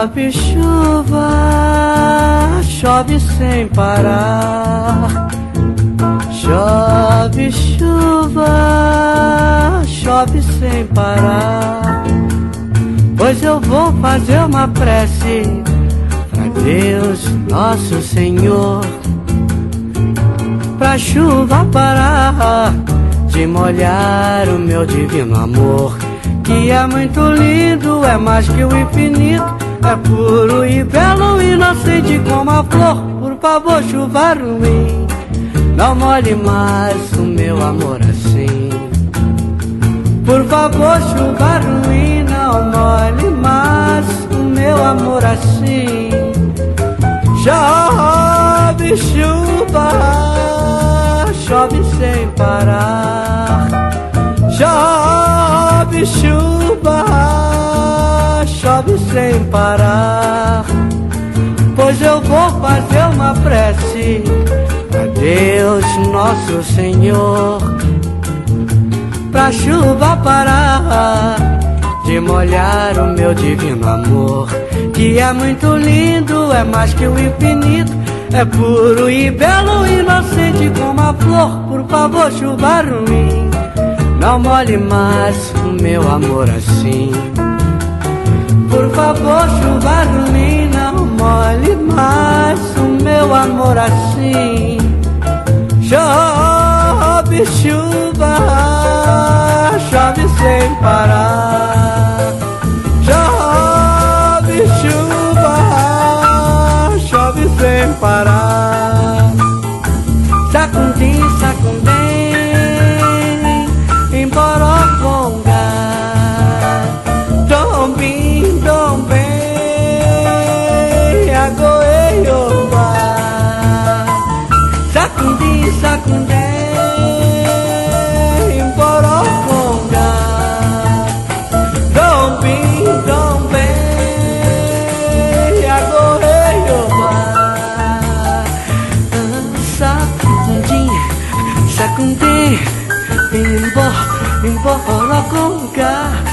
Chove chuva, chove sem parar. Chove chuva, chove sem parar. Pois eu vou fazer uma prece pra Deus Nosso Senhor, pra chuva parar de molhar o meu divino amor, que é muito lindo, é mais que o infinito, é puro e belo, inocente como a flor. Por favor, chuva ruim, não molhe mais o meu amor assim. Por favor, chuva ruim, não molhe mais o meu amor assim. Chove chuva, chove sem parar. Chove chuva, chove sem parar. Pois eu vou fazer uma prece a Deus Nosso Senhor, pra chuva parar de molhar o meu divino amor, que é muito lindo, é mais que o infinito, é puro e belo, inocente como a flor. Por favor, chuva ruim, não molhe mais o meu amor assim. Por favor, chuva ruim, não molhe mais o meu amor assim. Chove chuva, chove sem parar. Chove chuva, chove sem parar. Sacundim, sacundim, emboroconga. Dombim, dombim, agoeioba. Sacundim, sacundim, emboroconga. Dombim, dombim, agoeioba. Sacundim, sacundim, emboroconga.